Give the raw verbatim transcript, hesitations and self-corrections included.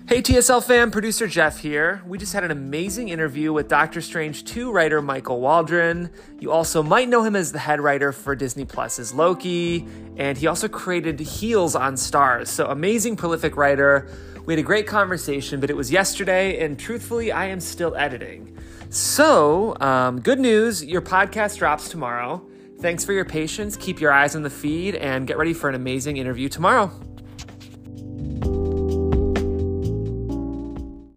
Hey T S L fam, producer Jeff here. We just had an amazing interview with Doctor Strange two writer Michael Waldron. You also might know him as the head writer for Disney Plus's Loki, and he also created Heels on Stars. So amazing, prolific writer. We had a great conversation, but it was yesterday, and truthfully, I am still editing. So, um, good news, your podcast drops tomorrow. Thanks for your patience. Keep your eyes on the feed and get ready for an amazing interview tomorrow.